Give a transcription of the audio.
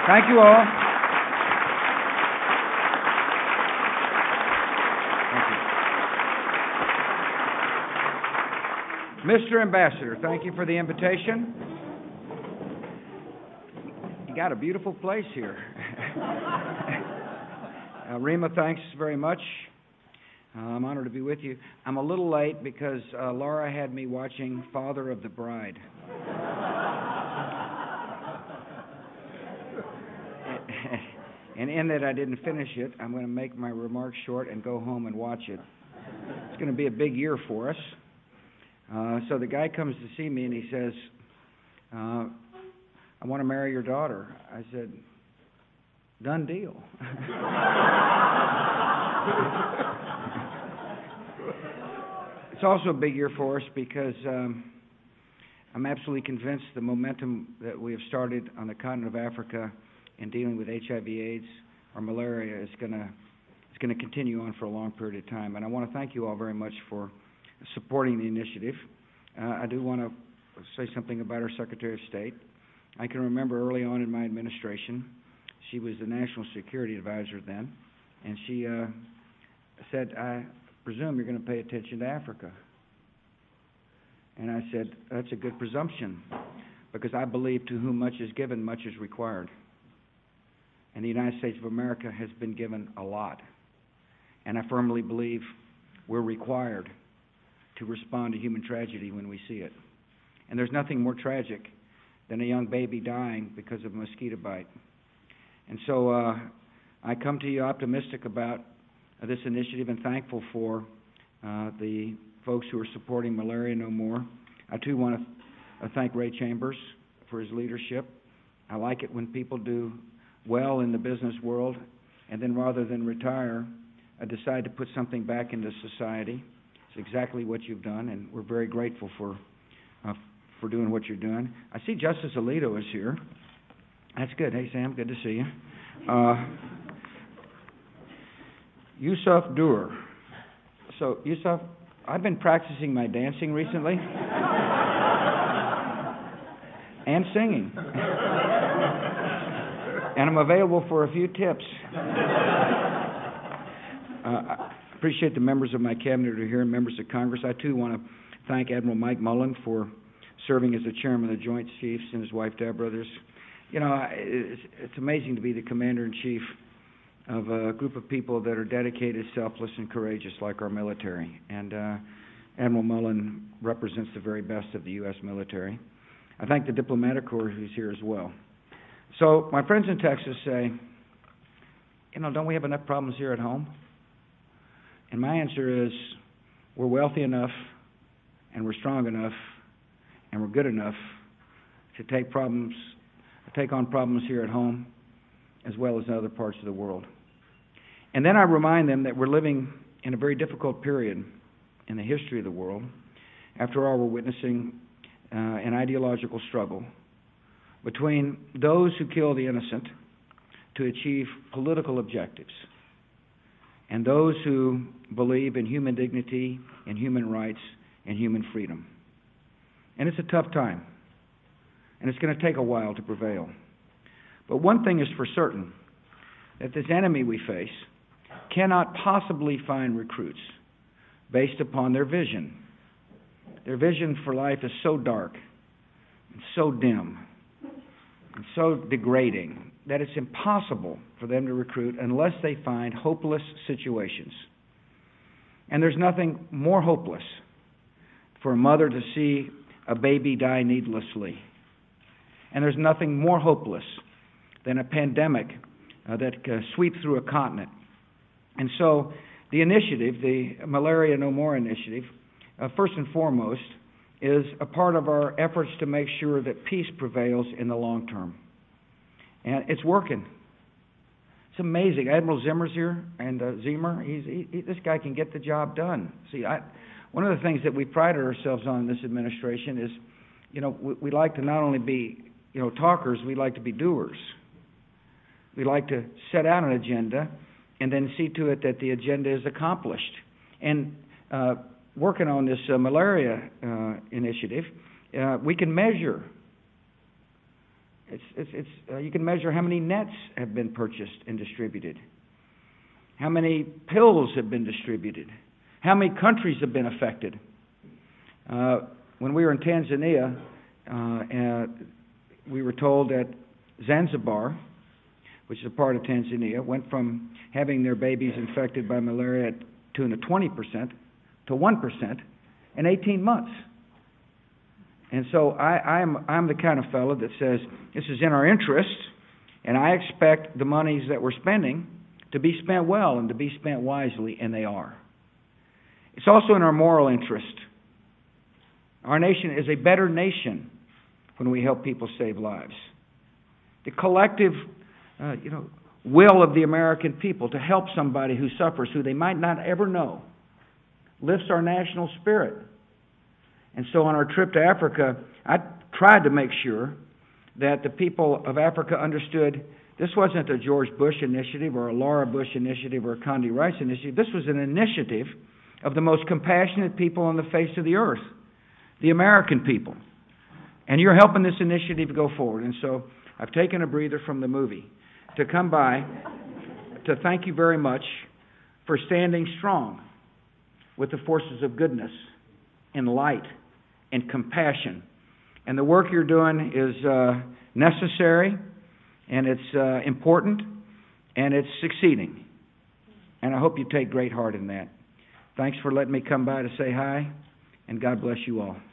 Thank you all. Thank you. Mr. Ambassador, thank you for the invitation. You got a beautiful place here. Rima, thanks very much. I'm honored to be with you. I'm a little late because Laura had me watching Father of the Bride. And in that I didn't finish it, I'm going to make my remarks short and go home and watch it. It's going to be a big year for us. So the guy comes to see me and he says, I want to marry your daughter. I said, done deal. It's also a big year for us because I'm absolutely convinced the momentum that we have started on the continent of Africa in dealing with HIV/AIDS or malaria is going to continue on for a long period of time. And I want to thank you all very much for supporting the initiative. I do want to say something about our Secretary of State. I can remember early on in my administration, she was the National Security Advisor then, and she said, I presume you're going to pay attention to Africa. And I said, that's a good presumption, because I believe to whom much is given, much is required. And the United States of America has been given a lot. And I firmly believe we're required to respond to human tragedy when we see it. And there's nothing more tragic than a young baby dying because of a mosquito bite. And so I come to you optimistic about this initiative and thankful for the folks who are supporting Malaria No More. I too want to thank Ray Chambers for his leadership. I like it when people do well in the business world and then rather than retire, decide to put something back into society. It's exactly what you've done, and we're very grateful for doing what you're doing. I see Justice Alito is here. That's good. Hey, Sam, good to see you. Yusuf Dur. So, Yusuf, I've been practicing my dancing recently and singing. And I'm available for a few tips. I appreciate the members of my cabinet who are here and members of Congress. I, too, want to thank Admiral Mike Mullen for serving as the chairman of the Joint Chiefs and his wife, Deborah. You know, it's amazing to be the commander-in-chief of a group of people that are dedicated, selfless, and courageous like our military. And Admiral Mullen represents the very best of the U.S. military. I thank the diplomatic corps who's here as well. So my friends in Texas say, you know, don't we have enough problems here at home? And my answer is, we're wealthy enough, and we're strong enough, and we're good enough to take on problems here at home as well as in other parts of the world. And then I remind them that we're living in a very difficult period in the history of the world. After all, we're witnessing an ideological struggle between those who kill the innocent to achieve political objectives and those who believe in human dignity and human rights and human freedom. And it's a tough time, and it's going to take a while to prevail. But one thing is for certain, that this enemy we face cannot possibly find recruits based upon their vision. Their vision for life is so dark and so dim and so degrading that it's impossible for them to recruit unless they find hopeless situations. And there's nothing more hopeless for a mother to see a baby die needlessly. And there's nothing more hopeless than a pandemic that sweeps through a continent. And so the initiative, the Malaria No More initiative, first and foremost, is a part of our efforts to make sure that peace prevails in the long term. And it's working. It's amazing. Admiral Zimmer's here, and Zimmer, this guy can get the job done. See, one of the things that we prided ourselves on in this administration is, you know, we like to not only be, you know, talkers, we like to be doers. We like to set out an agenda and then see to it that the agenda is accomplished. And working on this malaria initiative, we can measure You can measure how many nets have been purchased and distributed, how many pills have been distributed, how many countries have been affected. When we were in Tanzania, we were told that Zanzibar, which is a part of Tanzania, went from having their babies infected by malaria at tune of 20% to 1% in 18 months. And so I'm the kind of fellow that says this is in our interest, and I expect the monies that we're spending to be spent well and to be spent wisely, and they are. It's also in our moral interest. Our nation is a better nation when we help people save lives. The collective will of the American people to help somebody who suffers, who they might not ever know, lifts our national spirit. And so on our trip to Africa, I tried to make sure that the people of Africa understood this wasn't a George Bush initiative or a Laura Bush initiative or a Condi Rice initiative. This was an initiative of the most compassionate people on the face of the earth, the American people. And you're helping this initiative go forward. And so I've taken a breather from the movie to come by to thank you very much for standing strong with the forces of goodness and light and compassion. And the work you're doing is necessary, and it's important, and it's succeeding. And I hope you take great heart in that. Thanks for letting me come by to say hi, and God bless you all.